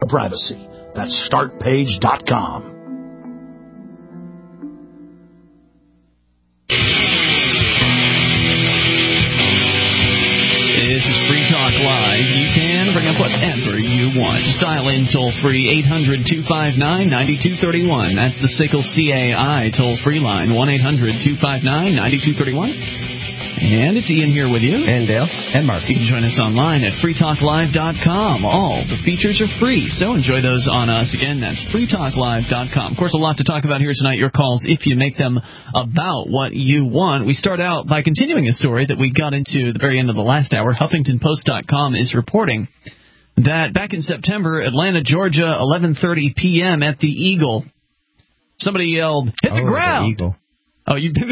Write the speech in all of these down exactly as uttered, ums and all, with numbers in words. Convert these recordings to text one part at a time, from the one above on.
privacy. That's start page dot com. This is Free Talk Live. You can bring up whatever you want. Just dial in toll-free eight hundred two five nine nine two three one. That's the S I C L C A I toll-free line, one eight hundred two five nine nine two three one. And it's Ian here with you. And Dale. And Mark. You can join us online at free talk live dot com. All the features are free, so enjoy those on us. Again, that's free talk live dot com. Of course, a lot to talk about here tonight. Your calls, if you make them about what you want. We start out by continuing a story that we got into at the very end of the last hour. Huffington Post dot com is reporting that back in September, Atlanta, Georgia, eleven thirty p.m. at the Eagle, somebody yelled, "Hit the oh, ground!" The Eagle. Oh, you didn't?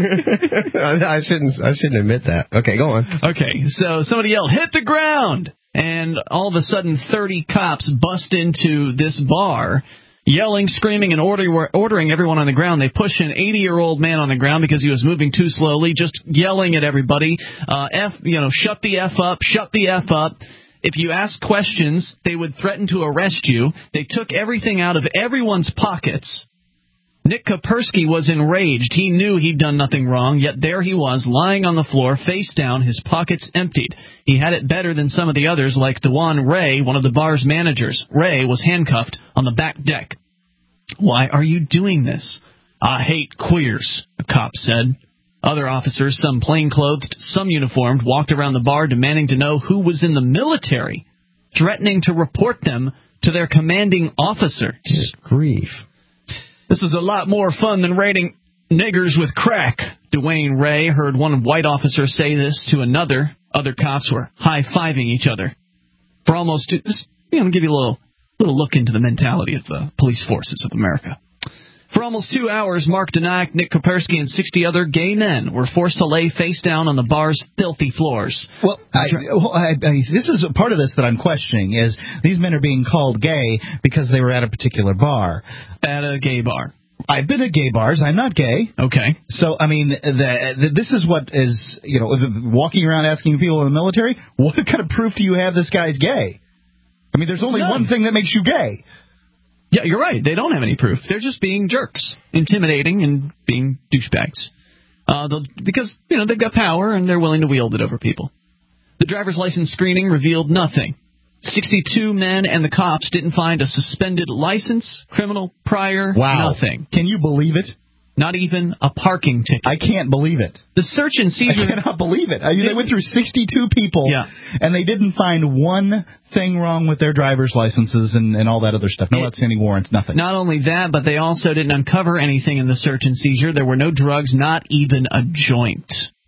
I shouldn't. I shouldn't admit that. Okay, go on. Okay, so somebody yelled, "Hit the ground!" And all of a sudden, thirty cops bust into this bar, yelling, screaming, and order, ordering everyone on the ground. They push an eighty-year-old man on the ground because he was moving too slowly, just yelling at everybody, uh, F, you know, shut the F up, shut the F up. If you ask questions, they would threaten to arrest you. They took everything out of everyone's pockets. Nick Kopersky was enraged. He knew he'd done nothing wrong, yet there he was, lying on the floor, face down, his pockets emptied. He had it better than some of the others, like Dewan Ray, one of the bar's managers. Ray was handcuffed on the back deck. "Why are you doing this?" "I hate queers," a cop said. Other officers, some plainclothed, some uniformed, walked around the bar demanding to know who was in the military, threatening to report them to their commanding officer. Good grief. "This is a lot more fun than raiding niggers with crack." Dwayne Ray heard one white officer say this to another. Other cops were high-fiving each other. For almost two, this, you know, give you a little, little look into the mentality of the police forces of America. For almost two hours, Mark Danaik, Nick Kopersky, and sixty other gay men were forced to lay face down on the bar's filthy floors. Well, I, well I, I, this is a part of this that I'm questioning, is these men are being called gay because they were at a particular bar. At a gay bar. I've been at gay bars. I'm not gay. Okay. So, I mean, the, the, this is what is, you know, the, walking around asking people in the military, what kind of proof do you have this guy's gay? I mean, there's only None. one thing that makes you gay. Yeah, you're right. They don't have any proof. They're just being jerks, intimidating and being douchebags. Uh, because, you know, they've got power and they're willing to wield it over people. The driver's license screening revealed nothing. sixty-two men and the cops didn't find a suspended license, criminal prior, wow. nothing. Can you believe it? Not even a parking ticket. I can't believe it. The search and seizure... I cannot believe it. I mean, they went through sixty-two people, yeah. and they didn't find one thing wrong with their driver's licenses and, and all that other stuff. No outstanding warrants, nothing. Not only that, but they also didn't uncover anything in the search and seizure. There were no drugs, not even a joint.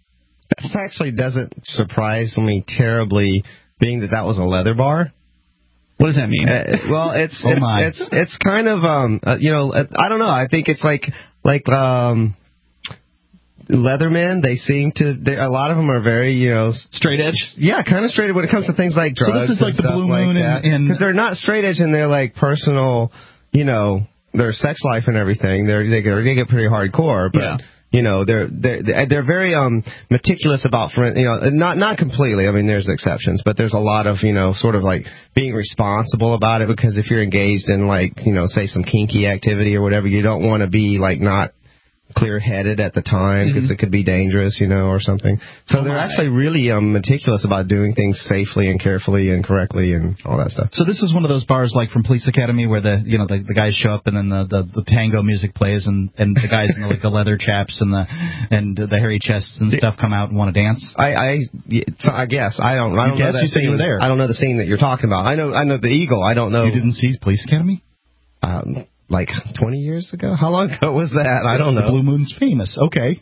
This actually doesn't surprise me terribly, being that that was a leather bar. What does that mean? Uh, well, it's oh it's, my. it's it's kind of um uh, you know I don't know. I think it's like like um Leathermen. They seem to they, a lot of them are very you know straight edge. Yeah, kind of straight when it comes to things like drugs. So this is like the Blue Moon like and because they're not straight edge in their like personal you know their sex life and everything. They're they get they get pretty hardcore, but. Yeah. You know, they're they're they're very um meticulous about, you know, not not completely. I mean, there's exceptions, but there's a lot of, you know, sort of like being responsible about it, because if you're engaged in like, you know, say some kinky activity or whatever, you don't want to be like not clear-headed at the time, because mm-hmm. it could be dangerous, you know, or something. So oh they're my. actually really um, meticulous about doing things safely and carefully and correctly and all that stuff. So this is one of those bars like from Police Academy where the you know the, the guys show up and then the, the, the tango music plays and, and the guys in the, like the leather chaps and the and the hairy chests and stuff come out and want to dance. I I, I guess I don't I don't you know that you said scene. You were there. I don't know the scene that you're talking about. I know I know the Eagle. I don't know. You didn't see Police Academy? Um. Like twenty years ago? How long ago was that? I don't know. The Blue Moon's famous. Okay.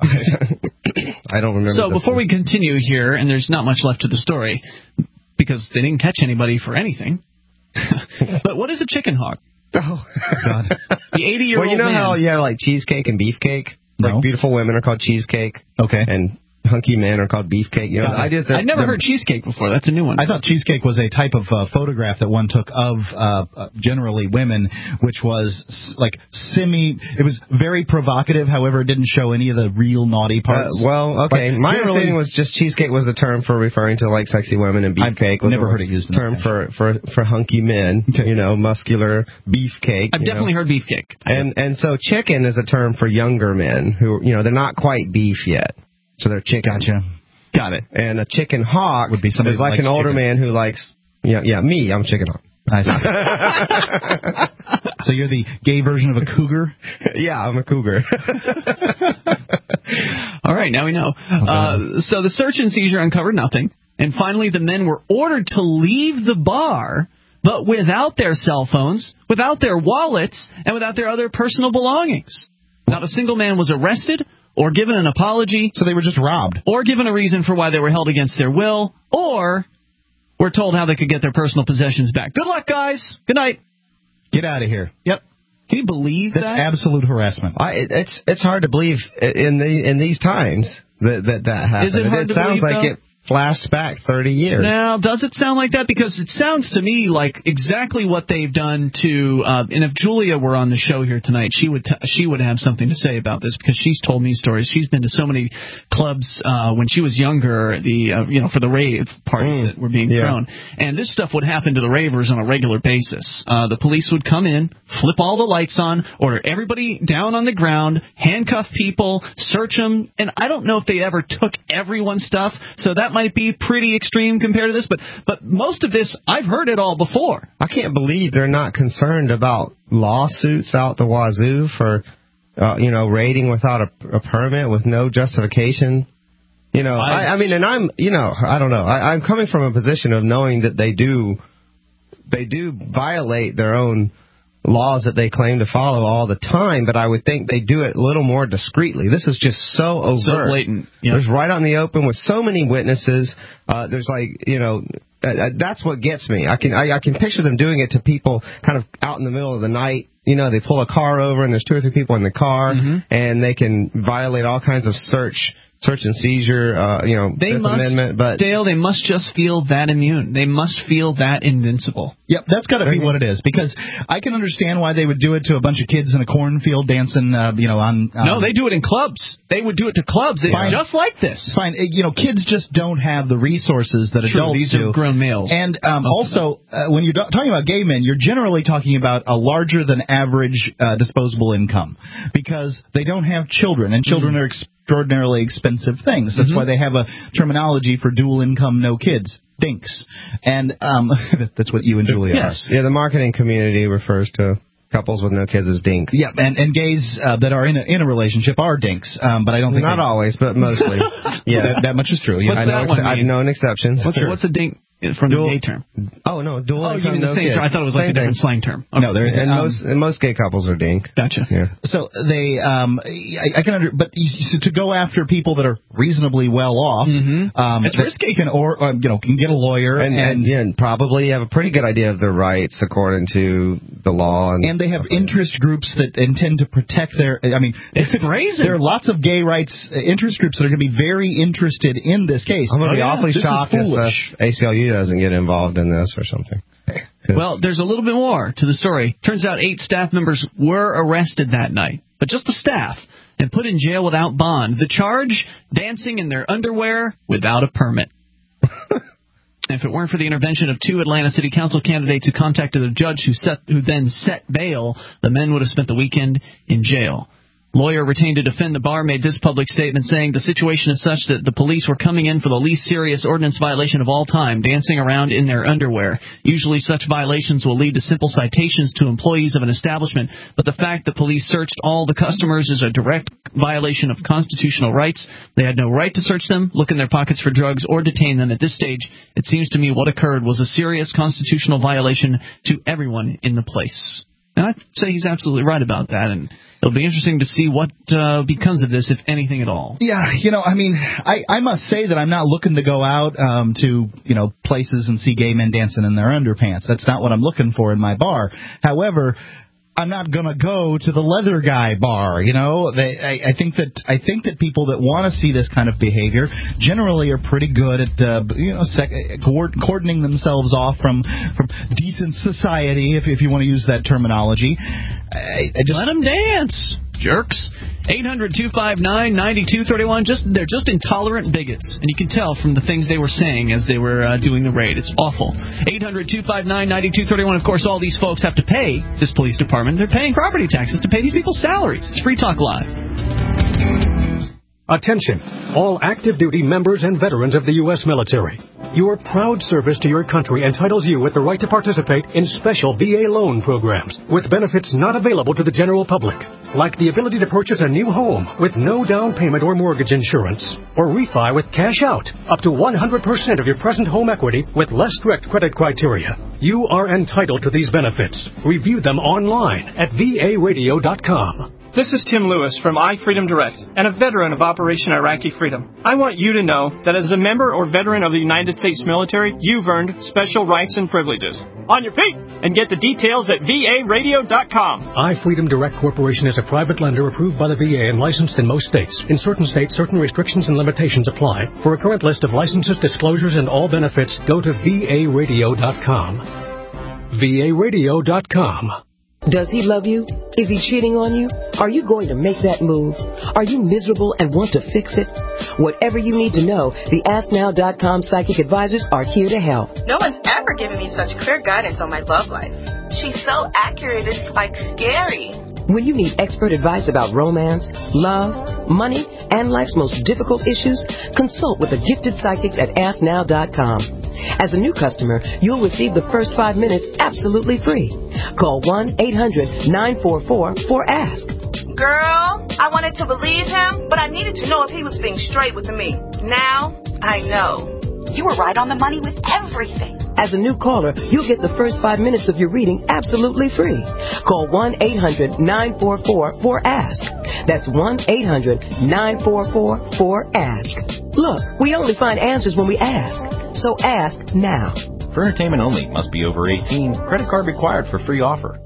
I don't remember. So before we continue here, and there's not much left to the story, because they didn't catch anybody for anything, but what is a chicken hawk? Oh, God. The eighty-year-old Well, you know man. how you have like cheesecake and beefcake? No. Like beautiful women are called cheesecake. Okay. And hunky men are called beefcake. You know, I just I never heard cheesecake before. That's a new one. I thought cheesecake was a type of uh, photograph that one took of uh, uh, generally women, which was s- like semi. It was very provocative. However, it didn't show any of the real naughty parts. Uh, well, okay. But My generally- understanding was just cheesecake was a term for referring to like sexy women, and beefcake was never a heard it used in that term fashion. for, for for hunky men. Okay. You know, muscular beefcake. I've you definitely know. heard beefcake. And and so chicken is a term for younger men who, you know, they're not quite beef yet, so they're chicken. Gotcha. Got it. And a chicken hawk Would be somebody is like who likes an older chicken. man who likes, yeah, yeah, me, I'm chicken hawk. I see. So you're the gay version of a cougar? Yeah, I'm a cougar. All right, now we know. Uh, so the search and seizure uncovered nothing, and finally the men were ordered to leave the bar, but without their cell phones, without their wallets, and without their other personal belongings. Not a single man was arrested or given an apology. So they were just robbed. Or given a reason for why they were held against their will, or were told how they could get their personal possessions back. Good luck, guys. Good night. Get out of here. Yep. Can you believe That's that? absolute harassment. I, it, it's it's hard to believe in the in these times that that, that happened. Is it hard it to sounds believe, like though? it flashed back thirty years. Now, does it sound like that? Because it sounds to me like exactly what they've done to. Uh, and if Julia were on the show here tonight, she would t- she would have something to say about this because she's told me stories. She's been to so many clubs uh, when she was younger. The uh, you know for the rave parties Mm, that were being yeah. thrown, and this stuff would happen to the ravers on a regular basis. Uh, the police would come in, flip all the lights on, order everybody down on the ground, handcuff people, search them, and I don't know if they ever took everyone's stuff. So that might be pretty extreme compared to this, but but most of this, I've heard it all before. I can't believe they're not concerned about lawsuits out the wazoo for, uh, you know, raiding without a, a permit with no justification. You know, I, I mean, and I'm, you know, I don't know. I, I'm coming from a position of knowing that they do, they do violate their own laws that they claim to follow all the time, but I would think they do it a little more discreetly. This is just so overt. So blatant. Yeah. There's right out in the open with so many witnesses. Uh, there's like, you know, uh, that's what gets me. I can I, I can picture them doing it to people kind of out in the middle of the night. You know, they pull a car over and there's two or three people in the car, Mm-hmm. and they can violate all kinds of search search and seizure, uh, you know, They Fifth must, Amendment. But Dale, they must just feel that immune. They must feel that invincible. Yep, that's got to be what it is. Because I can understand why they would do it to a bunch of kids in a cornfield dancing, uh, you know, on. Um, No, they do it in clubs. They would do it to clubs. It's Fine. just like this. Fine, uh, you know, kids just don't have the resources that True, adults these do. are grown males. And um, also, uh, when you're do- talking about gay men, you're generally talking about a larger than average uh, disposable income because they don't have children, and children Mm-hmm. are extraordinarily expensive things. That's why they have a terminology for dual income, no kids. Dinks. And um, that's what you and Julia Yes. yeah, the marketing community refers to couples with no kids as dink. are. Yeah, and, and gays uh, that are in a, in a relationship are dinks, um, but I don't think Not they, always, but mostly. Yeah, that, that much is true. Yeah. What's I know. that Ex- one I've mean? known exceptions. What's, what's a dink from Dual- the gay term? Oh no, dual Oh, you income, mean the no same kids. term? I thought it was like Same a different thing. slang term. No, there is And um, most and most gay couples are dink. Gotcha. Yeah. So they, um, I, I can under, but you- to go after people that are reasonably well off, Mhm. um, It's that risky. Can or um, you know can get a lawyer And, and, yeah, and probably have a pretty good idea of their rights according to the law. And, and they have interest groups that intend to protect their. I mean, It's brazen. there are lots of gay rights uh, interest groups that are going to be very interested in this case. I'm going to be Oh, yeah. awfully This is shocked if foolish. uh, A C L U doesn't get involved in this or something. 'Cause- Well, there's a little bit more to the story. Turns out eight staff members were arrested that night, but just the staff, and put in jail without bond. The charge, dancing in their underwear without a permit. If it weren't for the intervention of two Atlanta City Council candidates who contacted a judge who set, who then set bail, the men would have spent the weekend in jail. Lawyer retained to defend the bar made this public statement saying the situation is such that the police were coming in for the least serious ordinance violation of all time, dancing around in their underwear. Usually such violations will lead to simple citations to employees of an establishment, but the fact that police searched all the customers is a direct violation of constitutional rights. They had no right to search them, look in their pockets for drugs, or detain them. At this stage, it seems to me what occurred was a serious constitutional violation to everyone in the place. And I'd say he's absolutely right about that, and it'll be interesting to see what uh, becomes of this, if anything at all. Yeah, you know, I mean, I, I must say that I'm not looking to go out um, to, you know, places and see gay men dancing in their underpants. That's not what I'm looking for in my bar. However, I'm not gonna go to the leather guy bar. You know, they, I, I think that I think that people that want to see this kind of behavior generally are pretty good at uh, you know sec- cordoning themselves off from from decent society, if if you want to use that terminology. I, I just let them dance, jerks. eight hundred two five nine nine two three one. Just they're just intolerant bigots, and you can tell from the things they were saying as they were uh, doing the raid. It's awful. eight hundred two five nine nine two three one. Of course, all these folks have to pay this police department. They're paying property taxes to pay these people's salaries. It's Free Talk Live. Attention, all active duty members and veterans of the U S military. Your proud service to your country entitles you with the right to participate in special V A loan programs with benefits not available to the general public, like the ability to purchase a new home with no down payment or mortgage insurance, or refi with cash out up to one hundred percent of your present home equity with less strict credit criteria. You are entitled to these benefits. Review them online at V A radio dot com. This is Tim Lewis from iFreedom Direct and a veteran of Operation Iraqi Freedom. I want you to know that as a member or veteran of the United States military, you've earned special rights and privileges. On your feet! And get the details at V A radio dot com. iFreedom Direct Corporation is a private lender approved by the V A and licensed in most states. In certain states, certain restrictions and limitations apply. For a current list of licenses, disclosures, and all benefits, go to V A radio dot com. V A radio dot com. Does he love you? Is he cheating on you? Are you going to make that move? Are you miserable and want to fix it? Whatever you need to know, the Ask Now dot com psychic advisors are here to help. No one's ever given me such clear guidance on my love life. She's so accurate, it's like scary. When you need expert advice about romance, love, money, and life's most difficult issues, consult with the gifted psychics at Ask Now dot com. As a new customer, you'll receive the first five minutes absolutely free. Call one eight hundred nine four four four ask. Girl, I wanted to believe him, but I needed to know if he was being straight with me. Now, I know. You were right on the money with everything. As a new caller, you'll get the first five minutes of your reading absolutely free. Call one eight hundred nine four four four ask. That's one eight hundred nine four four four ask. Look, we only find answers when we ask. So ask now. For entertainment only. Must be over eighteen. Credit card required for free offer.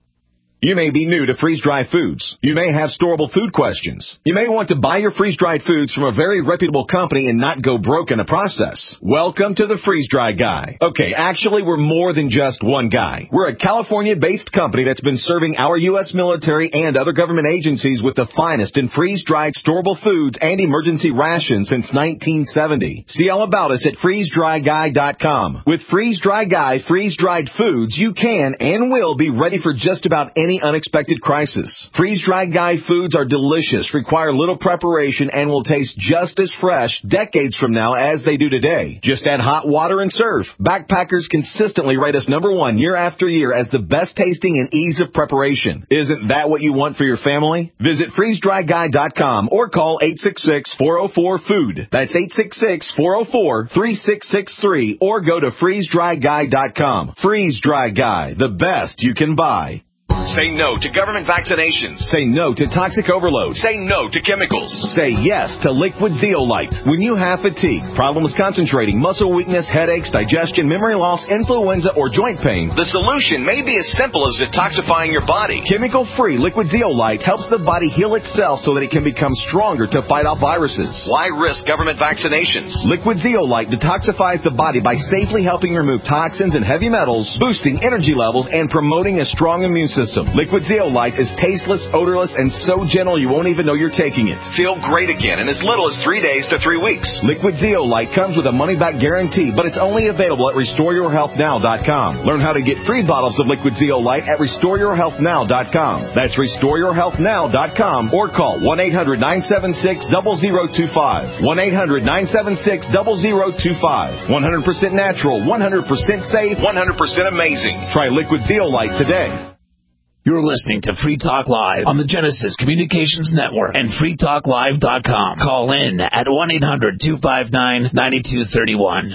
You may be new to freeze-dried foods. You may have storable food questions. You may want to buy your freeze-dried foods from a very reputable company and not go broke in the process. Welcome to the Freeze-Dry Guy. Okay, actually, we're more than just one guy. We're a California-based company that's been serving our U S military and other government agencies with the finest in freeze-dried storable foods and emergency rations since nineteen seventy. See all about us at freeze dry guy dot com. With Freeze-Dry Guy freeze-dried foods, you can and will be ready for just about any Any unexpected crisis. Freeze-Dried Guy foods are delicious, require little preparation, and will taste just as fresh decades from now as they do today. Just add hot water and serve. Backpackers consistently rate us number one year after year as the best tasting and ease of preparation. Isn't that what you want for your family? Visit freeze dry guy dot com or call eight six six four zero four food. That's eight six six four zero four three six six three or go to freeze dry guy dot com. Freeze-Dry Guy, the best you can buy. Say no to government vaccinations. Say no to toxic overload. Say no to chemicals. Say yes to liquid zeolite. When you have fatigue, problems concentrating, muscle weakness, headaches, digestion, memory loss, influenza, or joint pain, the solution may be as simple as detoxifying your body. Chemical-free liquid zeolite helps the body heal itself so that it can become stronger to fight off viruses. Why risk government vaccinations? Liquid zeolite detoxifies the body by safely helping remove toxins and heavy metals, boosting energy levels, and promoting a strong immune system. Liquid zeolite is tasteless, odorless, and so gentle you won't even know you're taking it. Feel great again in as little as three days to three weeks. Liquid zeolite comes with a money-back guarantee, but it's only available at restore your health now dot com. Learn how to get free bottles of liquid zeolite at restore your health now dot com. That's restore your health now dot com or call one eight hundred nine seven six zero zero two five. one eight hundred nine seven six zero zero two five. one hundred percent natural, one hundred percent safe, one hundred percent amazing. Try liquid zeolite today. You're listening to Free Talk Live on the Genesis Communications Network and free talk live dot com. Call in at one eight hundred two five nine nine two three one.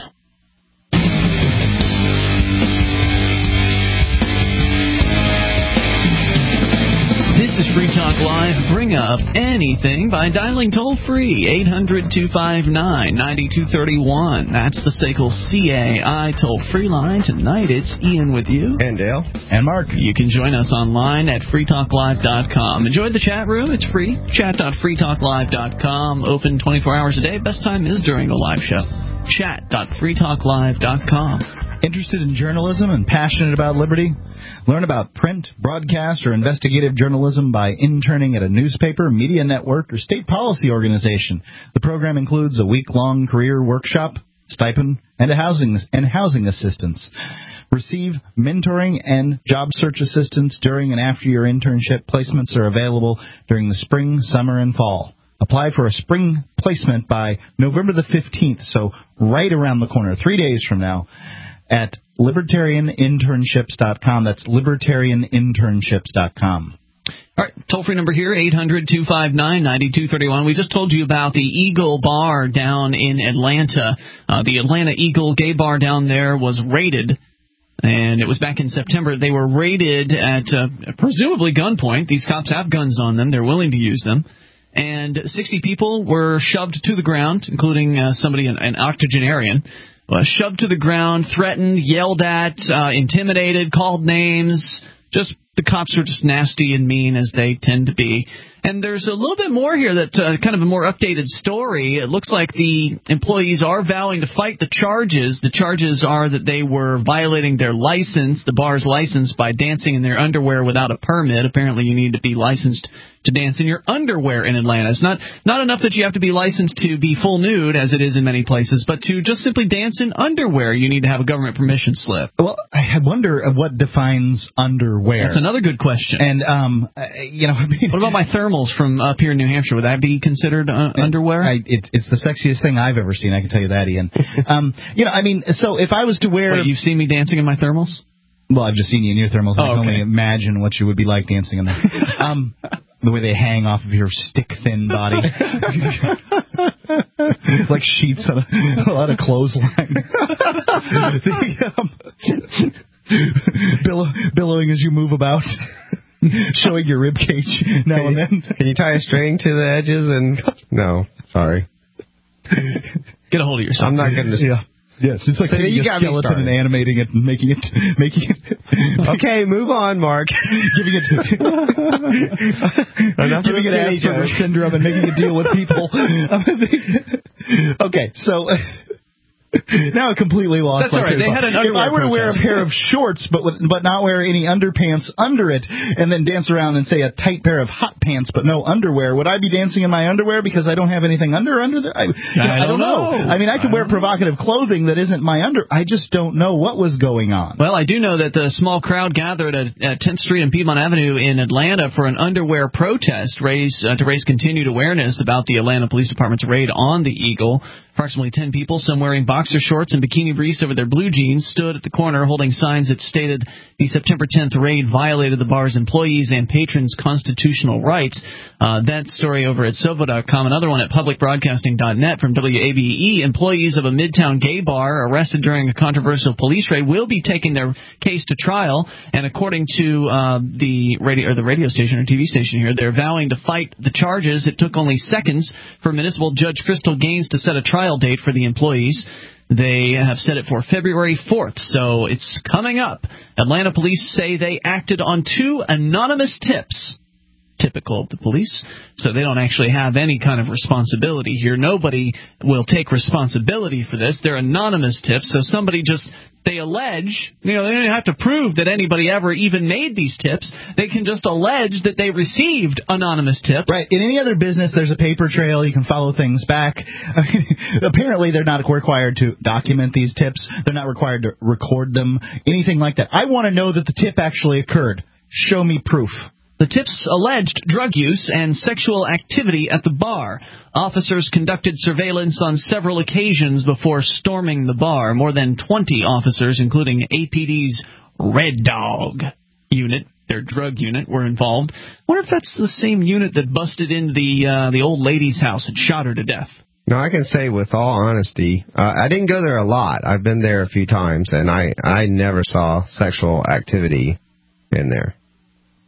This is Free Talk Live. Bring up anything by dialing toll-free eight hundred, two five nine, nine two three one. That's the S A C L C A I toll-free line. Tonight it's Ian with you. And Dale. And Mark. You can join us online at free talk live dot com. Enjoy the chat room. It's free. chat dot free talk live dot com. Open twenty-four hours a day. Best time is during the live show. chat dot free talk live dot com. Interested in journalism and passionate about liberty? Learn about print, broadcast, or investigative journalism by interning at a newspaper, media network, or state policy organization. The program includes a week-long career workshop, stipend, and a housing and housing assistance. Receive mentoring and job search assistance during and after your internship. Placements are available during the spring, summer, and fall. Apply for a spring placement by November the fifteenth, so right around the corner, three days from now, at libertarian internships dot com. That's libertarian internships dot com. All right, toll-free number here, eight hundred, two five nine, nine two three one. We just told you about the Eagle Bar down in Atlanta. Uh, the Atlanta Eagle Gay Bar down there was raided, and it was back in September. They were raided at uh, presumably gunpoint. These cops have guns on them. They're willing to use them. And sixty people were shoved to the ground, including uh, somebody, an, an octogenarian. Uh, shoved to the ground, threatened, yelled at, uh, intimidated, called names. Just the cops are just nasty and mean, as they tend to be. And there's a little bit more here, that uh, kind of a more updated story. It looks like the employees are vowing to fight the charges. The charges are that they were violating their license, the bar's license, by dancing in their underwear without a permit. Apparently you need to be licensed to dance in your underwear in Atlanta. It's not not enough that you have to be licensed to be full nude, as it is in many places, but to just simply dance in underwear, you need to have a government permission slip. Well, I wonder what defines underwear. That's another good question. And, um, you know, I mean, what about my thermals from up here in New Hampshire? Would that be considered uh, underwear? I, it, it's the sexiest thing I've ever seen, I can tell you that, Ian. um, you know, I mean, so if I was to wear... Wait, you've seen me dancing in my thermals? Well, I've just seen you in your thermals. Oh, I can okay. only imagine what you would be like dancing in there. um, the way they hang off of your stick-thin body. Like sheets on a, a lot of clothesline. the, um, billow, billowing as you move about. Showing your rib cage now can and you, then. Can you tie a string to the edges? And no, sorry. Get a hold of yourself. I'm not going to... Yeah. Yes, it's like so taking you a got skeleton and animating it and making it, making it. Okay, move on, Mark. Giving it, Enough giving it Asperger's syndrome and making it deal with people. Okay, so. Now I completely lost. That's all right. They had an if I were to wear a protest. pair of shorts, but with, but not wear any underpants under it, and then dance around and say a tight pair of hot pants, but no underwear, would I be dancing in my underwear because I don't have anything under under there? I, you know, I, I don't know. know. I mean, I could I wear provocative know. clothing that isn't my under. I just don't know what was going on. Well, I do know that the small crowd gathered at, at tenth Street and Piedmont Avenue in Atlanta for an underwear protest, raise uh, to raise continued awareness about the Atlanta Police Department's raid on the Eagle. Approximately ten people, some wearing boxer shorts and bikini briefs over their blue jeans, stood at the corner holding signs that stated the September tenth raid violated the bar's employees' and patrons' constitutional rights. Uh, that story over at Sovo dot com. Another one at public broadcasting dot net from W A B E. Employees of a Midtown gay bar arrested during a controversial police raid will be taking their case to trial. And according to uh, the radio or the radio station or T V station here, they're vowing to fight the charges. It took only seconds for Municipal Judge Crystal Gaines to set a trial date for the employees. They have set it for February fourth, so it's coming up. Atlanta police say they acted on two anonymous tips. Typical of the police. So they don't actually have any kind of responsibility here. Nobody will take responsibility for this. They're anonymous tips, so somebody just, they allege, you know, they don't have to prove that anybody ever even made these tips. They can just allege that they received anonymous tips. Right. In any other business, there's a paper trail. You can follow things back. I mean, apparently, they're not required to document these tips. They're not required to record them, anything like that. I want to know that the tip actually occurred. Show me proof. The tips alleged drug use and sexual activity at the bar. Officers conducted surveillance on several occasions before storming the bar. More than twenty officers, including A P D's Red Dog unit, their drug unit, were involved. I wonder if that's the same unit that busted into the uh, the old lady's house and shot her to death. No, I can say with all honesty, uh, I didn't go there a lot. I've been there a few times, and I, I never saw sexual activity in there.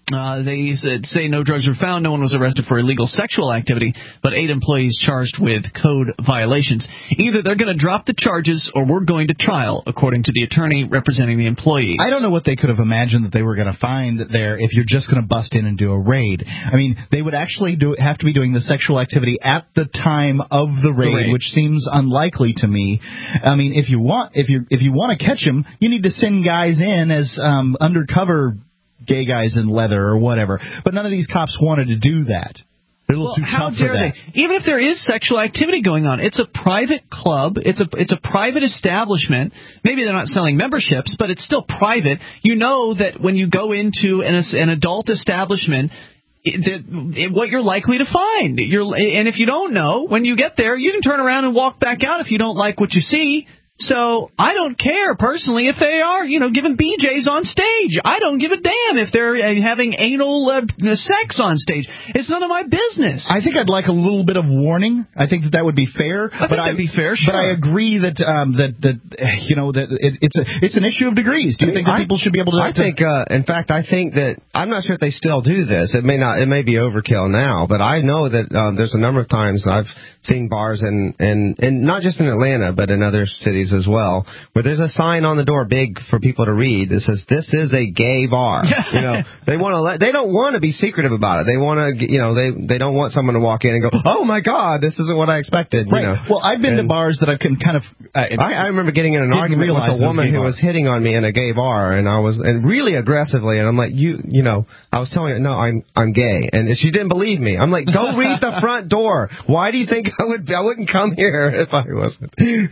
Uh, they said, say no drugs were found, no one was arrested for illegal sexual activity, but eight employees charged with code violations. Either they're going to drop the charges or we're going to trial, according to the attorney representing the employees. I don't know what they could have imagined that they were going to find there if you're just going to bust in and do a raid. I mean, they would actually do have to be doing the sexual activity at the time of the raid, the raid. which seems unlikely to me. I mean, if you want if you if you want to catch them, you need to send guys in as um, undercover gay guys in leather or whatever. But none of these cops wanted to do that. They're a little well, too how tough dare for that. They? Even if there is sexual activity going on, it's a private club. It's a it's a private establishment. Maybe they're not selling memberships, but it's still private. You know that when you go into an, an adult establishment, it, it, what you're likely to find. You're, and if you don't know, when you get there, you can turn around and walk back out if you don't like what you see. So I don't care, personally, if they are, you know, giving B Js on stage. I don't give a damn if they're uh, having anal uh, sex on stage. It's none of my business. I think I'd like a little bit of warning. I think that that would be fair. I think but that'd I, be fair, sure. But I agree that, um, that, that you know, that it, it's, a, it's an issue of degrees. Do you think that I, people should be able to... I think, uh, in fact, I think that, I'm not sure if they still do this. It may not, it may be overkill now, but I know that uh, there's a number of times I've seen bars in, in, in, not just in Atlanta, but in other cities as well, where there's a sign on the door big for people to read that says, this is a gay bar. You know, they want to let, they don't want to be secretive about it. They want to, you know, they, they don't want someone to walk in and go, oh my God, this isn't what I expected. Right. You know? Well, I've been and, to bars that I can kind of, uh, I, I remember getting in an argument with a woman who was hitting on me in a gay bar, and I was, and really aggressively, and I'm like, you, you know, I was telling her, no, I'm, I'm gay. And she didn't believe me. I'm like, go read the front door. Why do you think I would, I wouldn't come here if I wasn't?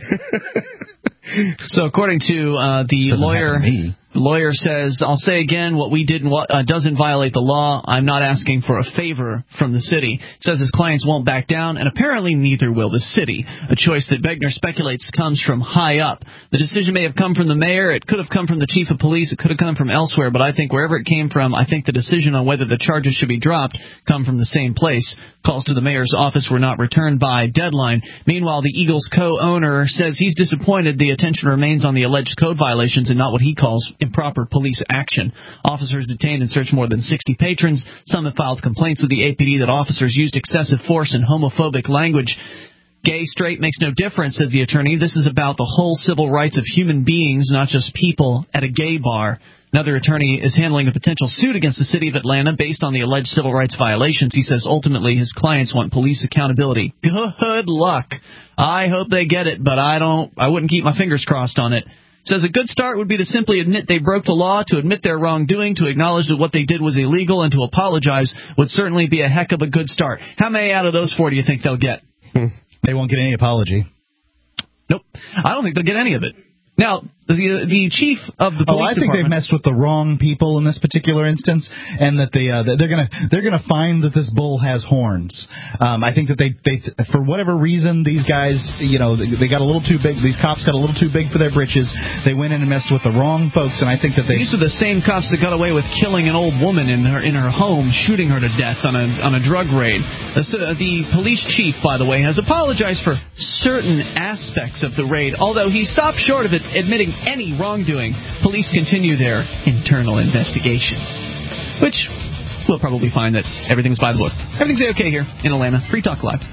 So according to uh, the lawyer, the lawyer says, I'll say again, what we did uh, doesn't violate the law. I'm not asking for a favor from the city. Says his clients won't back down, and apparently neither will the city. A choice that Begner speculates comes from high up. The decision may have come from the mayor. It could have come from the chief of police. It could have come from elsewhere. But I think wherever it came from, I think the decision on whether the charges should be dropped come from the same place. Calls to the mayor's office were not returned by deadline. Meanwhile, the Eagles co-owner says he's disappointed the attention remains on the alleged code violations and not what he calls improper police action. Officers detained and searched more than sixty patrons. Some have filed complaints with the A P D that officers used excessive force and homophobic language. Gay, straight makes no difference, says the attorney. This is about the whole civil rights of human beings, not just people at a gay bar. Another attorney is handling a potential suit against the city of Atlanta based on the alleged civil rights violations. He says ultimately his clients want police accountability. Good luck. I hope they get it, but I don't. I wouldn't keep my fingers crossed on it. Says a good start would be to simply admit they broke the law, to admit their wrongdoing, to acknowledge that what they did was illegal, and to apologize would certainly be a heck of a good start. How many out of those four do you think they'll get? They won't get any apology. Nope. I don't think they'll get any of it. Now, the the chief of the police oh, I think department, they've messed with the wrong people in this particular instance, and that they uh, they're gonna they're gonna find that this bull has horns. Um, I think that they they for whatever reason these guys you know they, they got a little too big. These cops got a little too big for their britches. They went in and messed with the wrong folks, and I think that they these are the same cops that got away with killing an old woman in her in her home, shooting her to death on a on a drug raid. The, the police chief, by the way, has apologized for certain aspects of the raid, although he stopped short of it admitting any wrongdoing. Police continue their internal investigation, which we'll probably find that everything's by the book. Everything's okay here in Atlanta. Free Talk Live.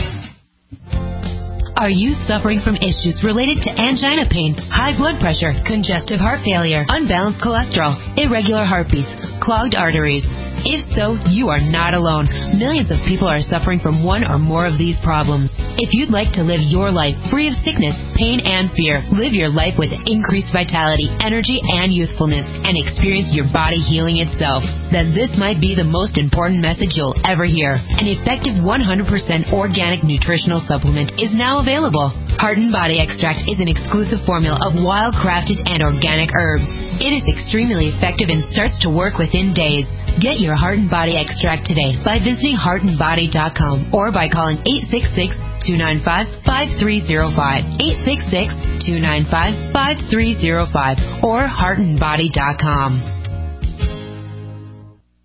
Are you suffering from issues related to angina pain, high blood pressure, congestive heart failure, unbalanced cholesterol, irregular heartbeats, clogged arteries? If so, you are not alone. Millions of people are suffering from one or more of these problems. If you'd like to live your life free of sickness, pain, and fear, live your life with increased vitality, energy, and youthfulness, and experience your body healing itself, then this might be the most important message you'll ever hear. An effective one hundred percent organic nutritional supplement is now available. Heart and Body Extract is an exclusive formula of wild-crafted and organic herbs. It is extremely effective and starts to work within days. Get your Heart and Body Extract today by visiting heart and body dot com or by calling eight six six, two nine five, five three zero five, eight six six, two nine five, five three zero five, or heart and body dot com.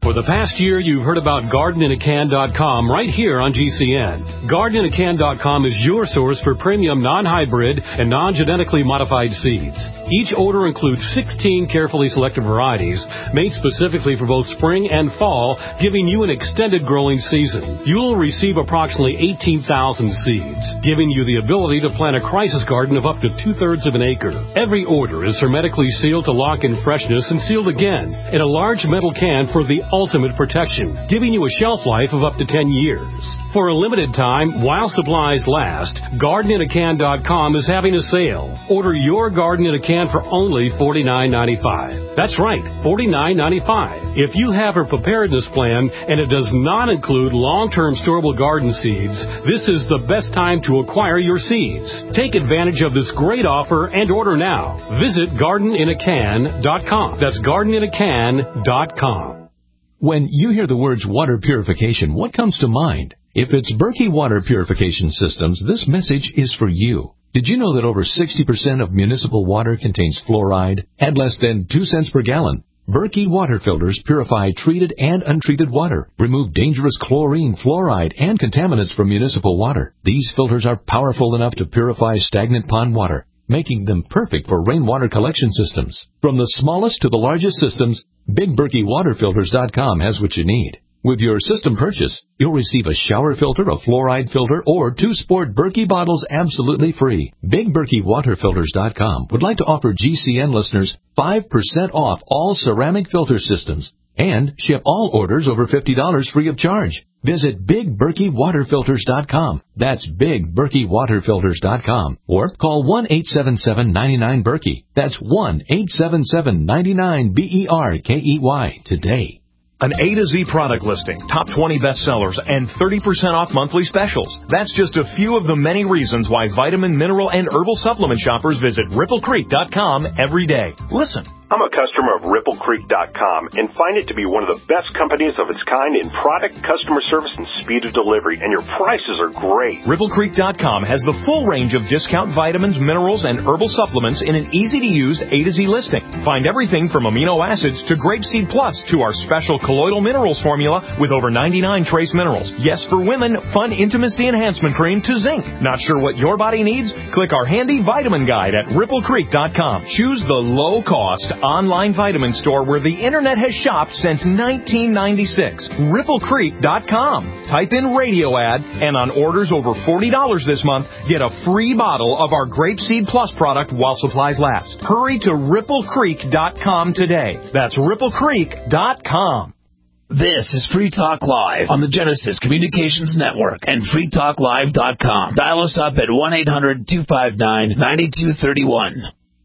For the past year, you've heard about garden in a can dot com right here on G C N. garden in a can dot com is your source for premium non-hybrid and non-genetically modified seeds. Each order includes sixteen carefully selected varieties made specifically for both spring and fall, giving you an extended growing season. You'll receive approximately eighteen thousand seeds, giving you the ability to plant a crisis garden of up to two-thirds of an acre. Every order is hermetically sealed to lock in freshness and sealed again in a large metal can for the ultimate protection, giving you a shelf life of up to ten years. For a limited time, while supplies last, garden in a can dot com is having a sale. Order your garden in a can for only forty-nine ninety-five. That's right, forty-nine ninety-five. If you have a preparedness plan and it does not include long-term storable garden seeds, this is the best time to acquire your seeds. Take advantage of this great offer and order now. Visit garden in a can dot com. That's garden in a can dot com. When you hear the words water purification, what comes to mind? If it's Berkey Water Purification Systems, this message is for you. Did you know that over sixty percent of municipal water contains fluoride at less than two cents per gallon? Berkey water filters purify treated and untreated water, remove dangerous chlorine, fluoride, and contaminants from municipal water. These filters are powerful enough to purify stagnant pond water, making them perfect for rainwater collection systems. From the smallest to the largest systems, Big Berkey Water Filters dot com has what you need. With your system purchase, you'll receive a shower filter, a fluoride filter, or two sport Berkey bottles absolutely free. Big Berkey Water Filters dot com would like to offer G C N listeners five percent off all ceramic filter systems and ship all orders over fifty dollars free of charge. Visit Big Berkey Water Filters dot com. That's Big Berkey Water Filters dot com. Or call one eight seven seven, nine nine, Berkey. That's one eight seven seven, nine nine, B E R K E Y today. An A to Z product listing, top twenty bestsellers, and thirty percent off monthly specials. That's just a few of the many reasons why vitamin, mineral, and herbal supplement shoppers visit Ripple Creek dot com every day. Listen. I'm a customer of Ripple Creek dot com and find it to be one of the best companies of its kind in product, customer service, and speed of delivery, and your prices are great. Ripple Creek dot com has the full range of discount vitamins, minerals, and herbal supplements in an easy-to-use A to Z listing. Find everything from amino acids to Grapeseed Plus to our special colloidal minerals formula with over ninety-nine trace minerals. Yes, for women, fun intimacy enhancement cream to zinc. Not sure what your body needs? Click our handy vitamin guide at Ripple Creek dot com. Choose the low-cost online vitamin store where the internet has shopped since nineteen ninety-six. Ripple Creek dot com. Type in radio ad, and on orders over forty dollars this month, get a free bottle of our Grapeseed Plus product while supplies last. Hurry to Ripple Creek dot com today. That's Ripple Creek dot com. This is Free Talk Live on the Genesis Communications Network and free talk live dot com. Dial us up at one eight hundred, two five nine, nine two three one.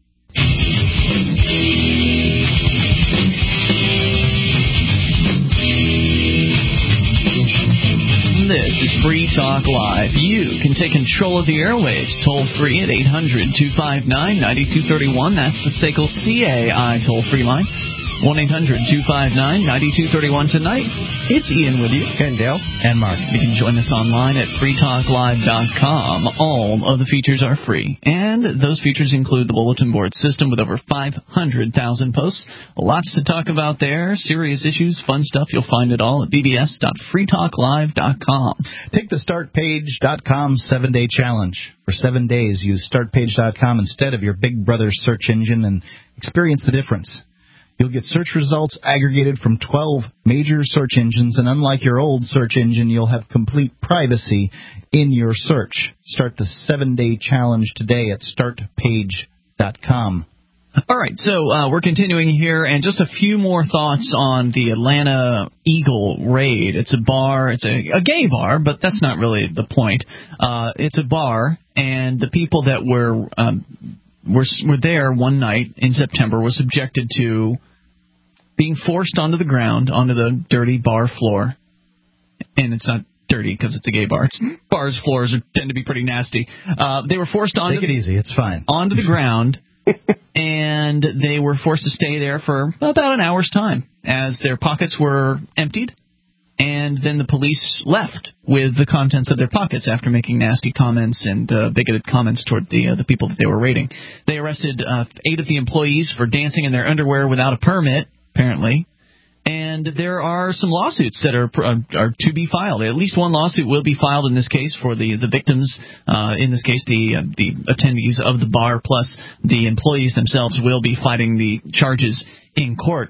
This is Free Talk Live. You can take control of the airwaves toll free at eight hundred, two five nine, nine two three one. That's the S A C L C A I toll free line. one eight hundred, two five nine, nine two three one. Tonight, it's Ian with you. And Dale. And Mark. You can join us online at free talk live dot com. All of the features are free. And those features include the bulletin board system with over five hundred thousand posts. Lots to talk about there. Serious issues, fun stuff. You'll find it all at b b s dot free talk live dot com. Take the start page dot com seven-day challenge. For seven days, use start page dot com instead of your Big Brother search engine and experience the difference. You'll get search results aggregated from twelve major search engines, and unlike your old search engine, you'll have complete privacy in your search. Start the seven-day challenge today at start page dot com. All right, so uh, we're continuing here, and just a few more thoughts on the Atlanta Eagle raid. It's a bar, it's a, a gay bar, but that's not really the point. Uh, it's a bar, and the people that were... Um, Were, were there one night in September, was subjected to being forced onto the ground, onto the dirty bar floor. And it's not dirty because it's a gay bar. It's, bars floors are, tend to be pretty nasty. Uh, they were forced onto Take it easy, it's fine. onto the ground, and they were forced to stay there for about an hour's time as their pockets were emptied. And then the police left with the contents of their pockets after making nasty comments and uh, bigoted comments toward the uh, the people that they were raiding. They arrested uh, eight of the employees for dancing in their underwear without a permit, apparently. And there are some lawsuits that are are to be filed. At least one lawsuit will be filed in this case for the the victims. Uh, in this case, the uh, the attendees of the bar plus the employees themselves will be fighting the charges in court.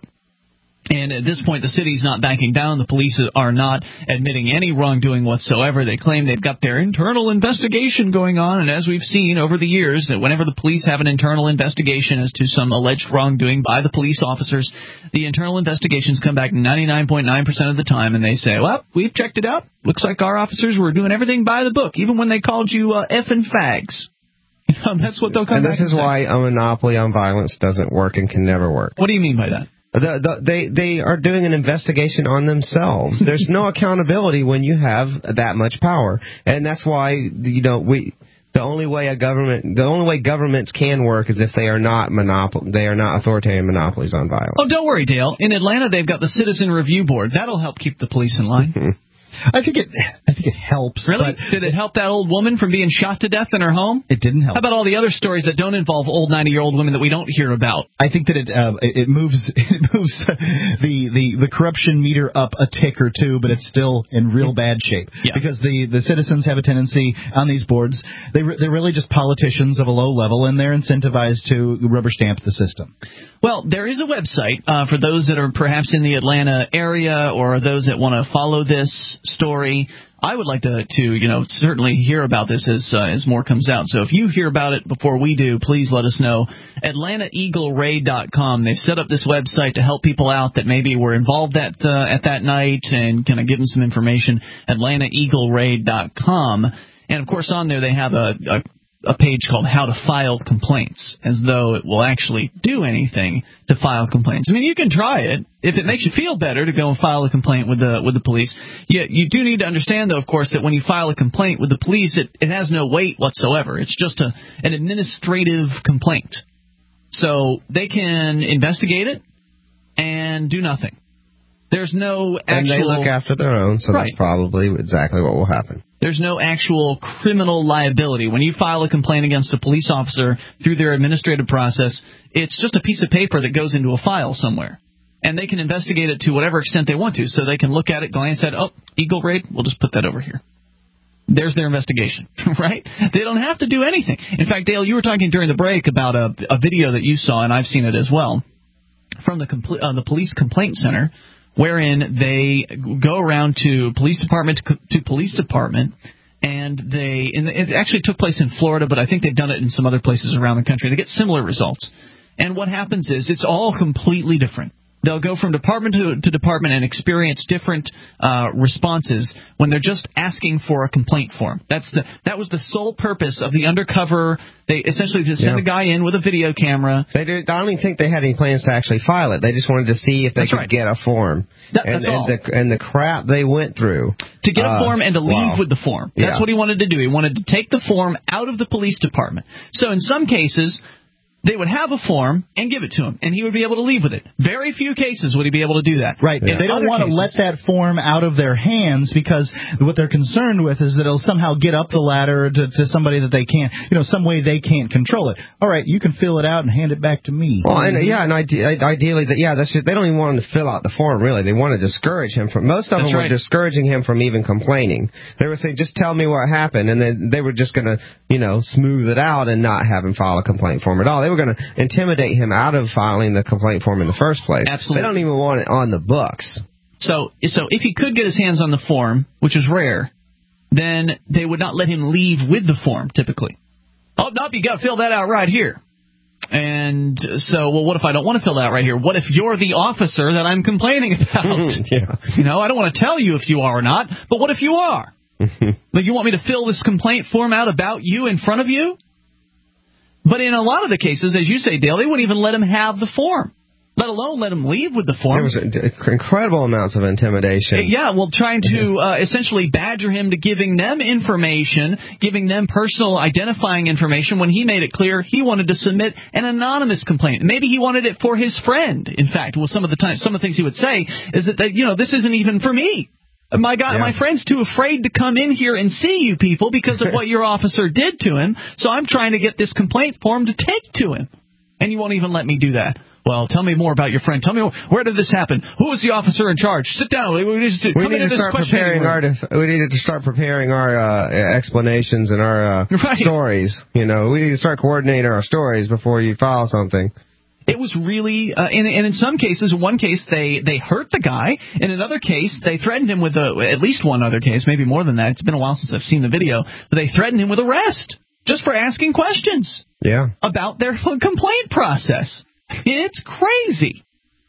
And at this point, the city's not backing down. The police are not admitting any wrongdoing whatsoever. They claim they've got their internal investigation going on. And as we've seen over the years, that whenever the police have an internal investigation as to some alleged wrongdoing by the police officers, the internal investigations come back ninety-nine point nine percent of the time, and they say, well, we've checked it out. Looks like our officers were doing everything by the book, even when they called you uh, effing fags. You know, that's what they'll come and back this is and say. why a monopoly on violence doesn't work and can never work. What do you mean by that? The, the, they they are doing an investigation on themselves. There's no accountability when you have that much power, and that's why you know we. The only way a government, the only way governments can work is if they are not monopol, they are not authoritarian monopolies on violence. Oh, don't worry, Dale. In Atlanta, they've got the Citizen Review Board. That'll help keep the police in line. I think it. I think it helps. Really? But Did it help that old woman from being shot to death in her home? It didn't help. How about all the other stories that don't involve old ninety-year-old women that we don't hear about? I think that it uh, it moves it moves the, the the corruption meter up a tick or two, but it's still in real bad shape. Yeah. Because the, the citizens have a tendency on these boards. They re- they're really just politicians of a low level, and they're incentivized to rubber stamp the system. Well, there is a website uh, for those that are perhaps in the Atlanta area or those that want to follow this story. I would like to, to you know, certainly hear about this as uh, as more comes out. So if you hear about it before we do, please let us know. Atlanta Eagle Raid dot com. They've set up this website to help people out that maybe were involved at uh, at that night and kind of give them some information. Atlanta Eagle Raid dot com. And, of course, on there they have a, a a page called How to File Complaints, as though it will actually do anything to file complaints. I mean, you can try it. If it makes you feel better to go and file a complaint with the with the police. You, you do need to understand, though, of course, that when you file a complaint with the police, it, it has no weight whatsoever. It's just a, an administrative complaint. So they can investigate it and do nothing. There's no actual... And they look after their own, so right. That's probably exactly what will happen. There's no actual criminal liability. When you file a complaint against a police officer through their administrative process, it's just a piece of paper that goes into a file somewhere. And they can investigate it to whatever extent they want to. So they can look at it, glance at it, oh, Eagle Raid, we'll just put that over here. There's their investigation, right? They don't have to do anything. In fact, Dale, you were talking during the break about a, a video that you saw, and I've seen it as well, from the, compl- uh, the Police Complaint Center, wherein they go around to police department to, to police department, and they and it actually took place in Florida, but I think they've done it in some other places around the country. They get similar results. And what happens is it's all completely different. They'll go from department to, to department and experience different uh, responses when they're just asking for a complaint form. That's the that was the sole purpose of the undercover. They essentially just sent yeah. a guy in with a video camera. They did, I don't even think they had any plans to actually file it. They just wanted to see if they that's could right. get a form. That, and, that's and all. the and the crap they went through to get a uh, form and to leave wow. with the form. That's yeah. what he wanted to do. He wanted to take the form out of the police department. So in some cases, they would have a form and give it to him, and he would be able to leave with it. Very few cases would he be able to do that. Right. Yeah. They don't want to let that form out of their hands because what they're concerned with is that it'll somehow get up the ladder to, to somebody that they can't, you know, some way they can't control it. All right, you can fill it out and hand it back to me. Well, and yeah, and ide- ideally, that yeah, that's just, they don't even want him to fill out the form. Really, they want to discourage him from. Most of that's them right. were discouraging him from even complaining. They were saying, "Just tell me what happened," and then they were just going to, you know, smooth it out and not have him file a complaint form at all. They were going to intimidate him out of filing the complaint form in the first place. Absolutely. They don't even want it on the books. So, so if he could get his hands on the form, which is rare, then they would not let him leave with the form, typically. Oh, nope, you got to fill that out right here. And so, well, what if I don't want to fill that out right here? What if you're the officer that I'm complaining about? yeah. You know, I don't want to tell you if you are or not, but what if you are? Like, you want me to fill this complaint form out about you in front of you? But in a lot of the cases, as you say, Dale, they wouldn't even let him have the form, let alone let him leave with the form. There was incredible amounts of intimidation. Yeah, well, trying to uh, essentially badger him to giving them information, giving them personal identifying information when he made it clear he wanted to submit an anonymous complaint. Maybe he wanted it for his friend. In fact, well, some of the time, some of the things he would say is that, that you know, this isn't even for me. My God, yeah. my friend's too afraid to come in here and see you people because of what your officer did to him, so I'm trying to get this complaint form to take to him. And you won't even let me do that. Well, tell me more about your friend. Tell me, where did this happen? Who was the officer in charge? Sit down. We need to, we need to start preparing our. Def- we needed to start preparing our uh, explanations and our uh, right. stories. You know, we need to start coordinating our stories before you file something. It was really, uh, and, and in some cases, in one case they, they hurt the guy. In another case, they threatened him with a, at least one other case, maybe more than that. It's been a while since I've seen the video. But they threatened him with arrest just for asking questions. Yeah. About their complaint process. It's crazy.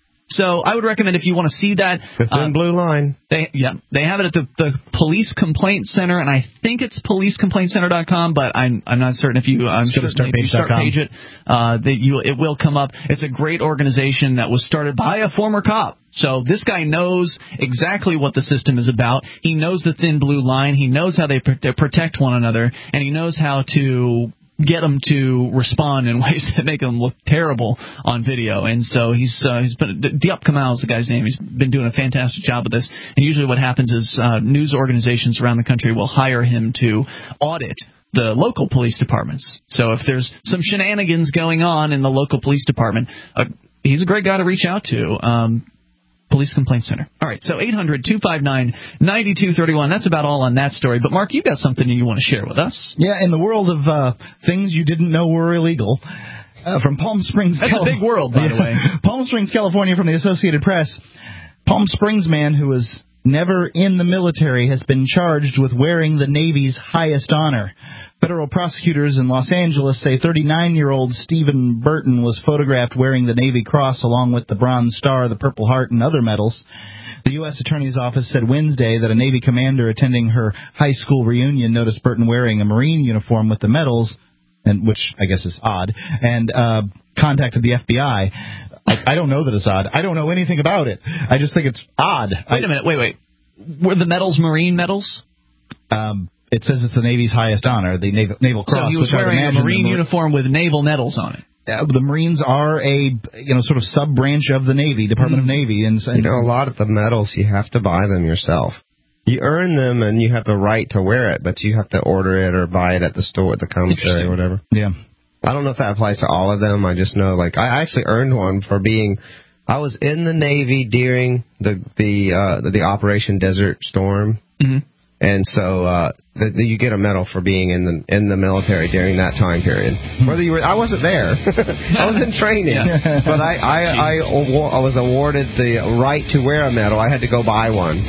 So I would recommend if you want to see that. The thin uh, blue line. They yeah they have it at the, the Police Complaint Center, and I think it's police complaint center dot com, but I'm I'm not certain if you I'm sure if you start page it uh, that you it will come up. It's a great organization that was started by a former cop. So this guy knows exactly what the system is about. He knows the thin blue line. He knows how they, pr- they protect one another, and he knows how to get them to respond in ways that make them look terrible on video. And so he's uh, he's been Diop Kamal is the guy's name. He's been doing a fantastic job with this. And usually what happens is uh, news organizations around the country will hire him to audit the local police departments. So if there's some shenanigans going on in the local police department, uh, he's a great guy to reach out to. Um, Police Complaint Center. All right, so eight hundred two five nine nine two three one. That's about all on that story. But, Mark, you've got something you want to share with us. Yeah, in the world of uh, things you didn't know were illegal, uh, from Palm Springs, That's Cali- a big world, by the way. Palm Springs, California, from the Associated Press. Palm Springs man who was never in the military has been charged with wearing the Navy's highest honor. Federal prosecutors in Los Angeles say thirty-nine-year-old Stephen Burton was photographed wearing the Navy Cross along with the Bronze Star, the Purple Heart, and other medals. The U S Attorney's Office said Wednesday that a Navy commander attending her high school reunion noticed Burton wearing a Marine uniform with the medals, and which I guess is odd, and uh, contacted the F B I. I, I don't know that it's odd. I don't know anything about it. I just think it's odd. Wait I, a minute. Wait, wait. Were the medals Marine medals? Um... It says it's the Navy's highest honor, the Naval, Naval Cross. So he was wearing a Marine uniform with naval medals on it. Uh, the Marines are a you know sort of sub branch of the Navy, Department mm. of Navy, and, and you know a lot of the medals you have to buy them yourself. You earn them and you have the right to wear it, but you have to order it or buy it at the store, at the commissary, or whatever. Yeah, I don't know if that applies to all of them. I just know like I actually earned one for being. I was in the Navy during the the uh, the, the Operation Desert Storm. Mm-hmm. And so uh, the, the, you get a medal for being in the in the military during that time period. Whether you were, I wasn't there. I was in training, yeah. but I I, I I was awarded the right to wear a medal. I had to go buy one.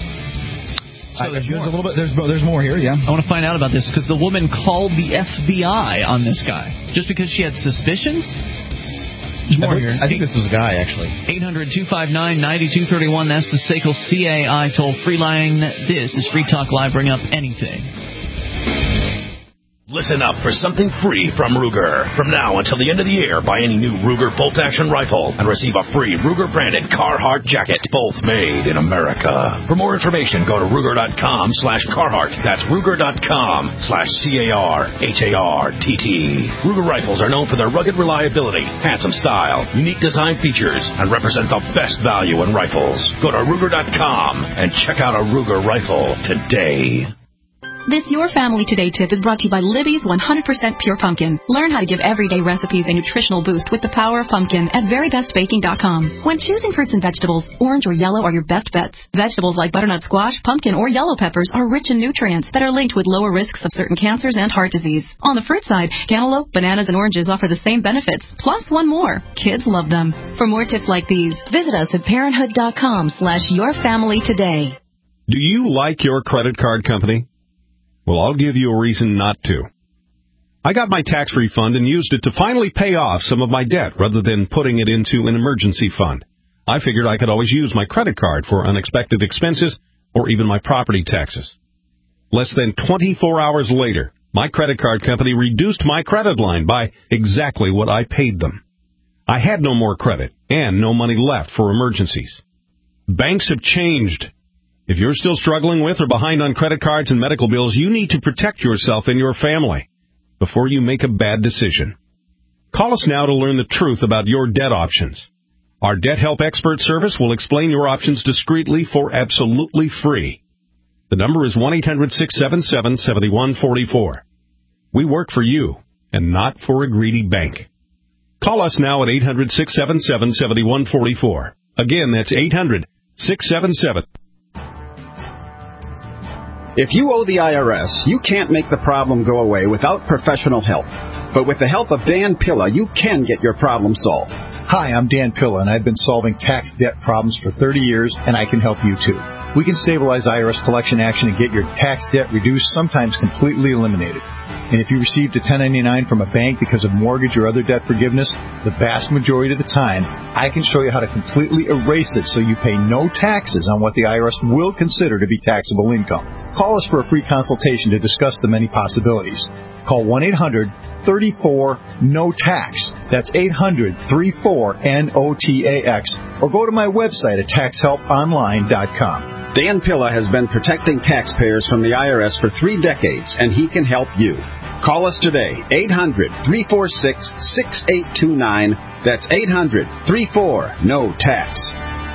So there's, there's a little bit. There's there's more here. Yeah, I want to find out about this because the woman called the F B I on this guy just because she had suspicions. There's more I here. I think this was a guy, actually. eight hundred two five nine nine two three one. That's the S A C L C A I toll-free line. This is Free Talk Live. Bring up anything. Listen up for something free from Ruger. From now until the end of the year, buy any new Ruger bolt-action rifle and receive a free Ruger-branded Carhartt jacket, both made in America. For more information, go to Ruger.com slash Carhartt. That's Ruger.com slash C-A-R-H-A-R-T-T. Ruger rifles are known for their rugged reliability, handsome style, unique design features, and represent the best value in rifles. Go to Ruger dot com and check out a Ruger rifle today. This Your Family Today tip is brought to you by Libby's one hundred percent Pure Pumpkin. Learn how to give everyday recipes a nutritional boost with the power of pumpkin at very best baking dot com. When choosing fruits and vegetables, orange or yellow are your best bets. Vegetables like butternut squash, pumpkin, or yellow peppers are rich in nutrients that are linked with lower risks of certain cancers and heart disease. On the fruit side, cantaloupe, bananas, and oranges offer the same benefits, plus one more. Kids love them. For more tips like these, visit us at parenthood dot com slash your family today. Do you like your credit card company? Well, I'll give you a reason not to. I got my tax refund and used it to finally pay off some of my debt rather than putting it into an emergency fund. I figured I could always use my credit card for unexpected expenses or even my property taxes. Less than twenty-four hours later, my credit card company reduced my credit line by exactly what I paid them. I had no more credit and no money left for emergencies. Banks have changed. If you're still struggling with or behind on credit cards and medical bills, you need to protect yourself and your family before you make a bad decision. Call us now to learn the truth about your debt options. Our Debt Help Expert Service will explain your options discreetly for absolutely free. The number is one eight hundred six seven seven seven one four four. We work for you and not for a greedy bank. Call us now at eight hundred, six seven seven, seven one four four. Again, that's eight hundred, six seven seven. If you owe the I R S, you can't make the problem go away without professional help. But with the help of Dan Pilla, you can get your problem solved. Hi, I'm Dan Pilla, and I've been solving tax debt problems for thirty years, and I can help you too. We can stabilize I R S collection action and get your tax debt reduced, sometimes completely eliminated. And if you received a ten ninety-nine from a bank because of mortgage or other debt forgiveness, the vast majority of the time, I can show you how to completely erase it so you pay no taxes on what the I R S will consider to be taxable income. Call us for a free consultation to discuss the many possibilities. Call one eight hundred, three four, N O T A X. That's eight hundred, three four, N O T A X. Or go to my website at tax help online dot com. Dan Pilla has been protecting taxpayers from the I R S for three decades, and he can help you. Call us today, eight hundred, three four six, six eight two nine. That's eight hundred, three four, N O T A X.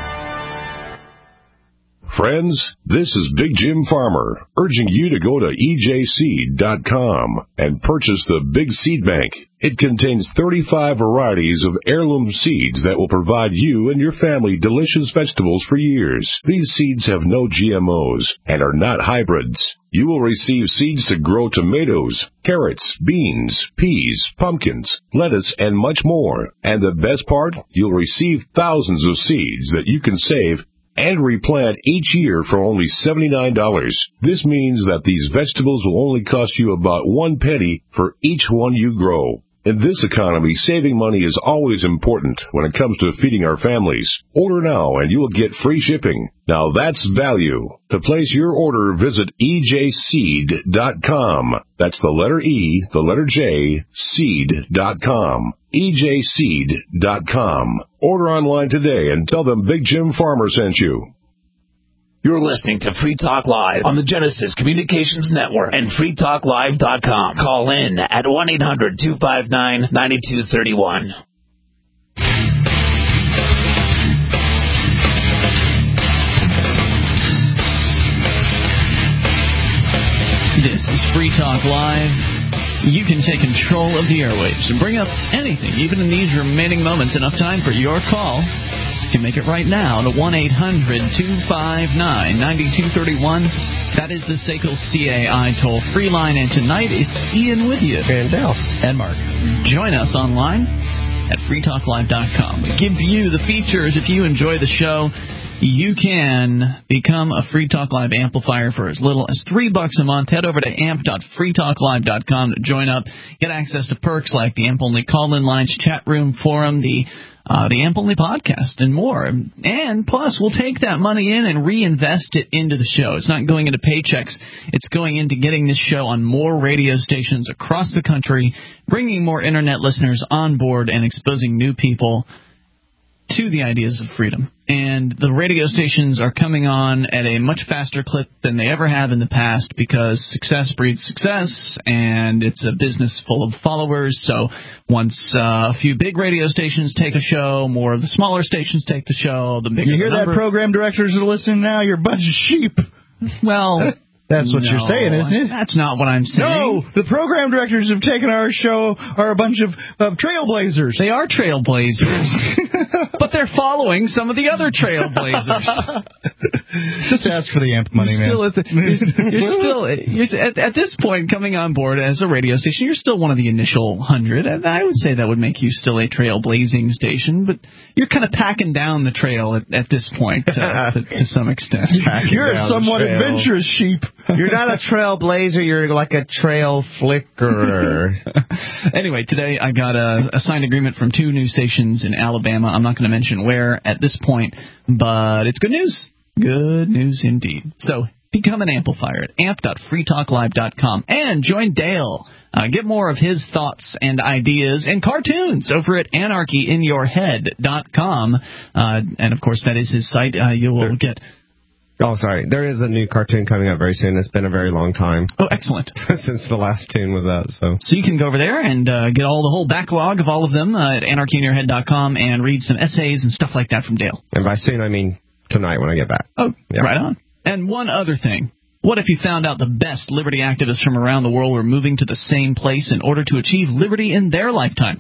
Friends, this is Big Jim Farmer, urging you to go to E J seed dot com and purchase the Big Seed Bank. It contains thirty-five varieties of heirloom seeds that will provide you and your family delicious vegetables for years. These seeds have no G M Os and are not hybrids. You will receive seeds to grow tomatoes, carrots, beans, peas, pumpkins, lettuce, and much more. And the best part, you'll receive thousands of seeds that you can save and replant each year for only seventy-nine dollars. This means that these vegetables will only cost you about one penny for each one you grow. In this economy, saving money is always important when it comes to feeding our families. Order now and you will get free shipping. Now that's value. To place your order, visit E J seed dot com. That's the letter E, the letter J, seed dot com. E J seed dot com. Order online today and tell them Big Jim Farmer sent you. You're listening to Free Talk Live on the Genesis Communications Network and free talk live dot com. Call in at one eight hundred, two five nine, nine two three one. This is Free Talk Live. You can take control of the airwaves and bring up anything, even in these remaining moments. Enough time for your call. You can make it right now to one eight hundred, two five nine, nine two three one. That is the S A C L C A I toll-free line. And tonight, it's Ian with you. And Dale. And Mark. Join us online at free talk live dot com. We give you the features. If you enjoy the show, you can become a Free Talk Live amplifier for as little as three bucks a month. Head over to amp dot free talk live dot com to join up. Get access to perks like the AMP-only call-in lines, chat room, forum, the uh, the AMP-only podcast, and more. And plus, we'll take that money in and reinvest it into the show. It's not going into paychecks. It's going into getting this show on more radio stations across the country, bringing more Internet listeners on board, and exposing new people to the ideas of freedom. And the radio stations are coming on at a much faster clip than they ever have in the past because success breeds success, and it's a business full of followers. So once uh, a few big radio stations take a show, more of the smaller stations take the show, the bigger You hear the number. that, program directors are listening now? You're a bunch of sheep. Well... That's what no, you're saying, isn't it? That's not what I'm saying. No, the program directors have taken our show are a bunch of, of trailblazers. They are trailblazers. But they're following some of the other trailblazers. Just ask for the amp money, you're man. Still at the, you're, you're still you're, at, at this point, coming on board as a radio station, you're still one of the initial hundred. And I would say that would make you still a trailblazing station, but you're kind of packing down the trail at, at this point uh, to, to some extent. You're a somewhat adventurous sheep. You're not a trailblazer, you're like a trail flickerer. Anyway, today I got a, a signed agreement from two new stations in Alabama. I'm not going to mention where at this point, but it's good news. Good news indeed. So become an amplifier at amp dot free talk live dot com and join Dale. Uh, get more of his thoughts and ideas and cartoons over at anarchy in your head dot com. Uh, and, of course, that is his site. Uh, you will get... Oh, sorry. There is a new cartoon coming out very soon. It's been a very long time. Oh, excellent. Since the last tune was out. So so you can go over there and uh, get all the whole backlog of all of them uh, at anarchy in your head dot com and read some essays and stuff like that from Dale. And by soon, I mean tonight when I get back. Oh, yeah. Right on. And one other thing. What if you found out the best liberty activists from around the world were moving to the same place in order to achieve liberty in their lifetimes?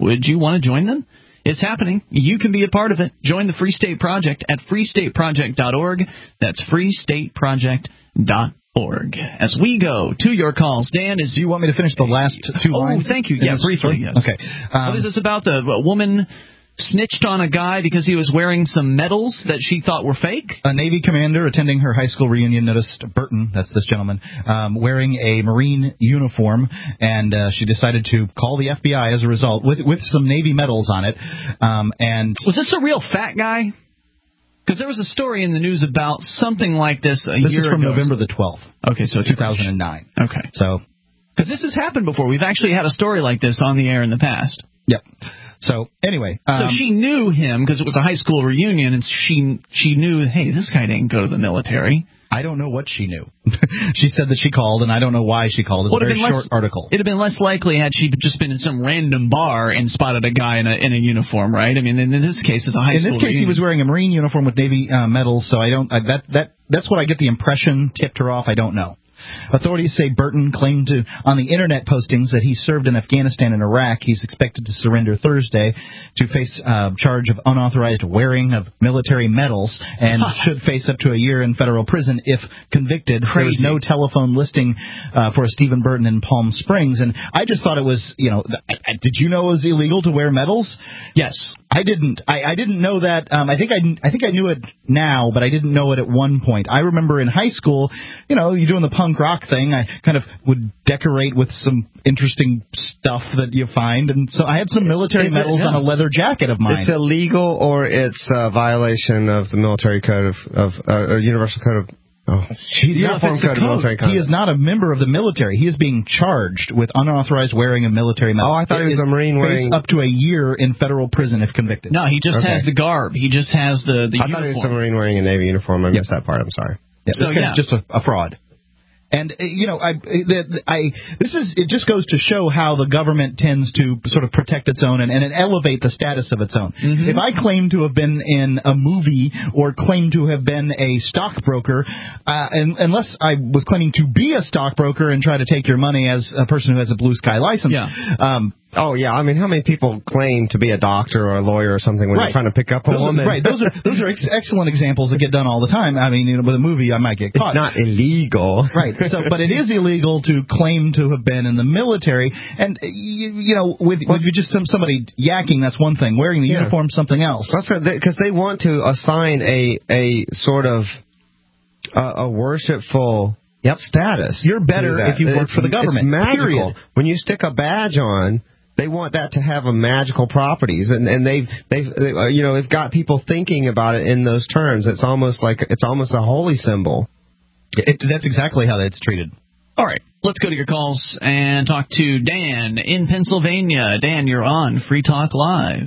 Would you want to join them? It's happening. You can be a part of it. Join the Free State Project at free state project dot org. That's free state project dot org. As we go to your calls, Dan, is... Do you want me to finish the last two oh, lines? Oh, thank you. Yeah, briefly, yes. Okay. Um, what is this about? The a woman snitched on a guy because he was wearing some medals that she thought were fake? A Navy commander attending her high school reunion noticed Burton, that's this gentleman, um, wearing a Marine uniform, and uh, she decided to call the F B I as a result with with some Navy medals on it. Um, and was this a real fat guy? Because there was a story in the news about something like this a this year is from ago. November the twelfth. Okay, so two thousand nine. Okay. So, because this has happened before. We've actually had a story like this on the air in the past. Yep. So, anyway. Um, so she knew him because it was a high school reunion, and she she knew, hey, this guy didn't go to the military. I don't know what she knew. She said that she called, and I don't know why she called. It's a very short less, article. It would have been less likely had she just been in some random bar and spotted a guy in a in a uniform, right? I mean, in, in this case, it's a high in school In this case, reunion. he was wearing a Marine uniform with Navy uh, medals, so I don't. I, that that that's what I get the impression tipped her off. I don't know. Authorities say Burton claimed to on the internet postings that he served in Afghanistan and Iraq. He's expected to surrender Thursday to face uh, charge of unauthorized wearing of military medals and should face up to a year in federal prison if convicted. Crazy. There was no telephone listing uh, for Stephen Burton in Palm Springs, and I just thought it was, you know, th- did you know it was illegal to wear medals? Yes. I didn't. I, I didn't know that. Um, I think I, I think I knew it now, but I didn't know it at one point. I remember in high school, you know, you're doing the punk rock thing. I kind of would decorate with some interesting stuff that you find, and so I had some military Is medals it, yeah. on a leather jacket of mine. It's illegal, or it's a violation of the military code of, of uh, or universal code of. Oh, he's not uniform code of military code. He is not a member of the military. He is being charged with unauthorized wearing of military medals. Oh, I thought it he was a Marine wearing up to a year in federal prison if convicted. No, he just okay. has the garb. He just has the the I uniform. thought he was a Marine wearing a Navy uniform. I Yep. missed that part. I'm sorry. Yeah, So, this guy's yeah. just a, a fraud. And, uh, you know, I, the, I, this is, it just goes to show how the government tends to sort of protect its own and, and elevate the status of its own. Mm-hmm. If I claim to have been in a movie or claim to have been a stockbroker, uh, and, unless I was claiming to be a stockbroker and try to take your money as a person who has a blue sky license, yeah. um, Oh, yeah. I mean, how many people claim to be a doctor or a lawyer or something when right. you're trying to pick up a those woman? Are, right. Those are those are ex- excellent examples that get done all the time. I mean, you know, with a movie, I might get caught. It's not illegal. Right. So, but it is illegal to claim to have been in the military. And, you, you know, with, with just some somebody yakking, that's one thing. Wearing the Yeah. uniform, something else. That's because they want to assign a, a sort of uh, a worshipful... Yep. status. You're better if you work it's, for the government. It's magical. Period. When you stick a badge on, they want that to have a magical properties, and and they've they've they, uh, you know they've got people thinking about it in those terms. It's almost like it's almost a holy symbol. It, that's exactly how that's treated. All right, let's go to your calls and talk to Dan in Pennsylvania. Dan, you're on Free Talk Live.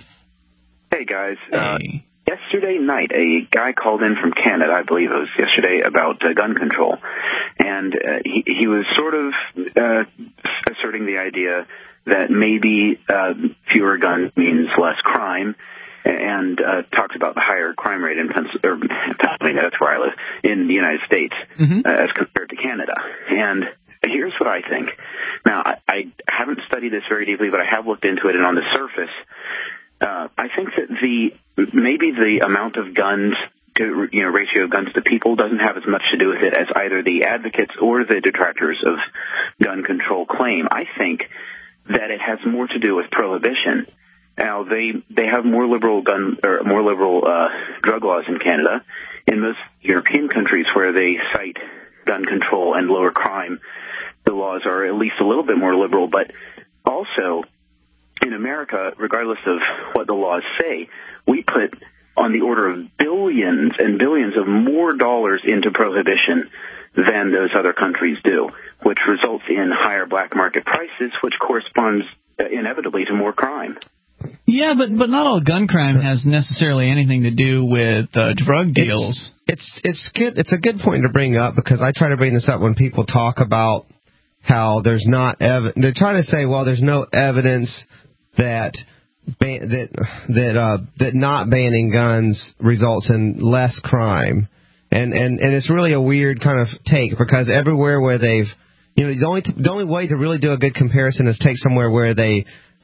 Hey guys. Hey. Uh, Yesterday night, a guy called in from Canada, I believe it was yesterday, about uh, gun control. And uh, he, he was sort of uh, asserting the idea that maybe uh, fewer guns means less crime, and uh, talks about the higher crime rate in Pens- or Pennsylvania, that's where I live, in the United States mm-hmm. uh, as compared to Canada. And here's what I think. Now, I, I haven't studied this very deeply, but I have looked into it, and on the surface, Uh, I think that the maybe the amount of guns to, you know, ratio of guns to people doesn't have as much to do with it as either the advocates or the detractors of gun control claim. I think that it has more to do with prohibition. Now, they they have more liberal gun or more liberal uh, drug laws in Canada. In most European countries where they cite gun control and lower crime, the laws are at least a little bit more liberal, but also in America, regardless of what the laws say, we put on the order of billions and billions of more dollars into prohibition than those other countries do, which results in higher black market prices, which corresponds uh, inevitably to more crime. Yeah, but but not all gun crime has necessarily anything to do with uh, drug deals. It's it's it's good. It's a good point to bring up because I try to bring this up when people talk about how there's not ev- they're trying to say, well, there's no evidence that ban- that that uh, that not banning guns results in less crime, and and and it's really a weird kind of take because everywhere where they've, you know, the only the only way to really do a good comparison is take somewhere where they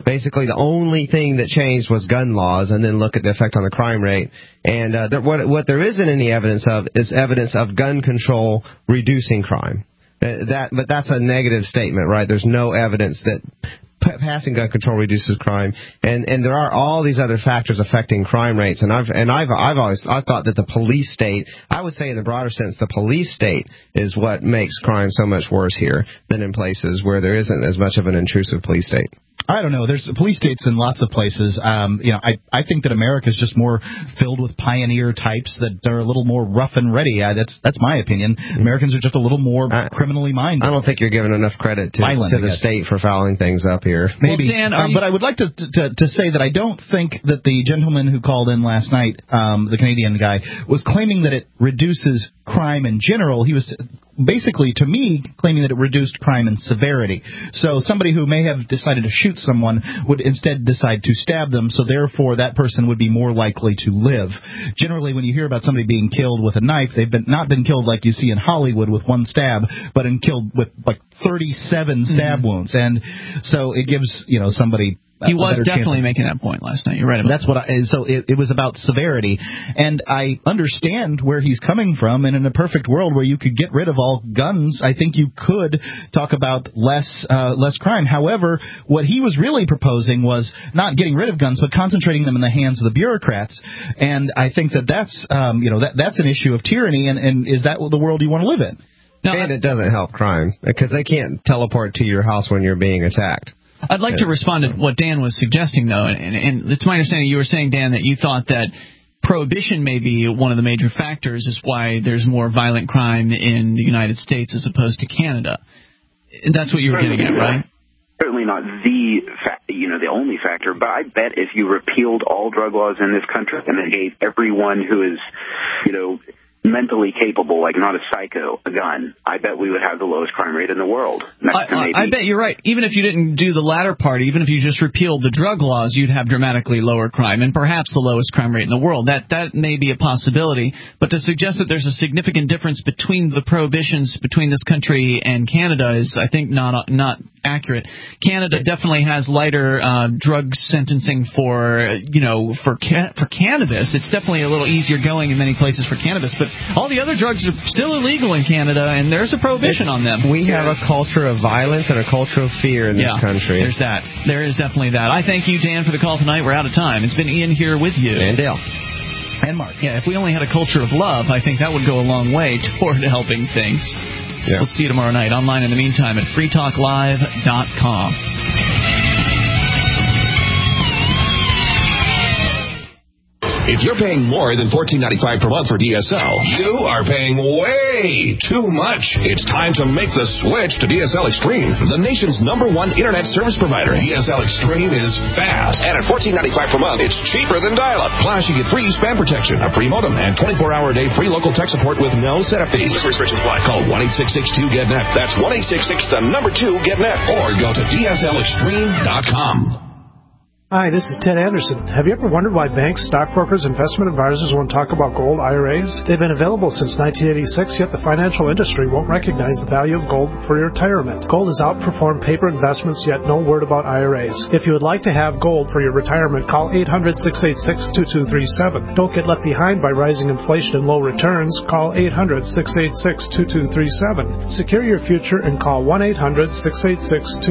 Basically, the only thing that changed was gun laws, and then look at the effect on the crime rate. And uh, there, what, what there isn't any evidence of is evidence of gun control reducing crime. Uh, that, but that's a negative statement, right? There's no evidence that p- passing gun control reduces crime, and and there are all these other factors affecting crime rates. And I've and I've I've always I thought that the police state, I would say in the broader sense, the police state is what makes crime so much worse here than in places where there isn't as much of an intrusive police state. I don't know. There's police states in lots of places. Um, you know, I I think that America is just more filled with pioneer types that are a little more rough and ready. Uh, that's that's my opinion. Americans are just a little more uh, criminally minded. I don't think you're giving enough credit to, Violent, to the state for fouling things up here. Maybe, well, Dan, um, you... but I would like to, to to say that I don't think that the gentleman who called in last night, um, the Canadian guy, was claiming that it reduces crime in general. He was basically, to me, claiming that it reduced crime in severity. So somebody who may have decided to shoot someone would instead decide to stab them, so therefore that person would be more likely to live. Generally, when you hear about somebody being killed with a knife, they've been not been killed like you see in Hollywood with one stab, but in killed with like thirty-seven stab mm-hmm. wounds. And so it gives, you know, somebody... He was definitely making that point last night. You're right about That's what I, so it, it was about severity. And I understand where he's coming from, and in a perfect world where you could get rid of all guns, I think you could talk about less uh, less crime. However, what he was really proposing was not getting rid of guns, but concentrating them in the hands of the bureaucrats. And I think that that's, um, you know, that that's an issue of tyranny, and, and is that the world you want to live in? No, and it doesn't help crime, because they can't teleport to your house when you're being attacked. I'd like to respond to what Dan was suggesting, though, and, and it's my understanding you were saying, Dan, that you thought that prohibition may be one of the major factors is why there's more violent crime in the United States as opposed to Canada. That's what you were getting at, right? Certainly not the, fa- you know, the only factor, but I bet if you repealed all drug laws in this country and then gave everyone who is, you know, mentally capable, like not a psycho, a gun, I bet we would have the lowest crime rate in the world. Next I, to maybe. I bet you're right. Even if you didn't do the latter part, even if you just repealed the drug laws, you'd have dramatically lower crime, and perhaps the lowest crime rate in the world. That that may be a possibility. But to suggest that there's a significant difference between the prohibitions between this country and Canada is, I think, not not accurate. Canada definitely has lighter uh, drug sentencing for, you know, for ca- for cannabis. It's definitely a little easier going in many places for cannabis, but all the other drugs are still illegal in Canada, and there's a prohibition it's, on them. We have a culture of violence and a culture of fear in this yeah, country. There's that. There is definitely that. I thank you, Dan, for the call tonight. We're out of time. It's been Ian here with you. And Dale. And Mark. Yeah, if we only had a culture of love, I think that would go a long way toward helping things. Yeah. We'll see you tomorrow night. Online in the meantime at free talk live dot com. If you're paying more than fourteen ninety-five per month for D S L, you are paying way too much. It's time to make the switch to D S L Extreme, the nation's number one internet service provider. D S L Extreme is fast, and at fourteen ninety-five per month, it's cheaper than dial-up. Plus, you get free spam protection, a free modem, and twenty-four hour a day free local tech support with no setup fees. Restrictions apply. Call one eight six six two get net. That's one eight six six the number two get net, or go to D S L extreme dot com. Hi, this is Ted Anderson. Have you ever wondered why banks, stockbrokers, investment advisors won't talk about gold I R As? They've been available since nineteen eighty-six, yet the financial industry won't recognize the value of gold for your retirement. Gold has outperformed paper investments, yet no word about I R As. If you would like to have gold for your retirement, call eight hundred, six eight six, two two three seven. Don't get left behind by rising inflation and low returns. Call eight hundred, six eight six, two two three seven. Secure your future and call one eight hundred, six eight six, two two three seven.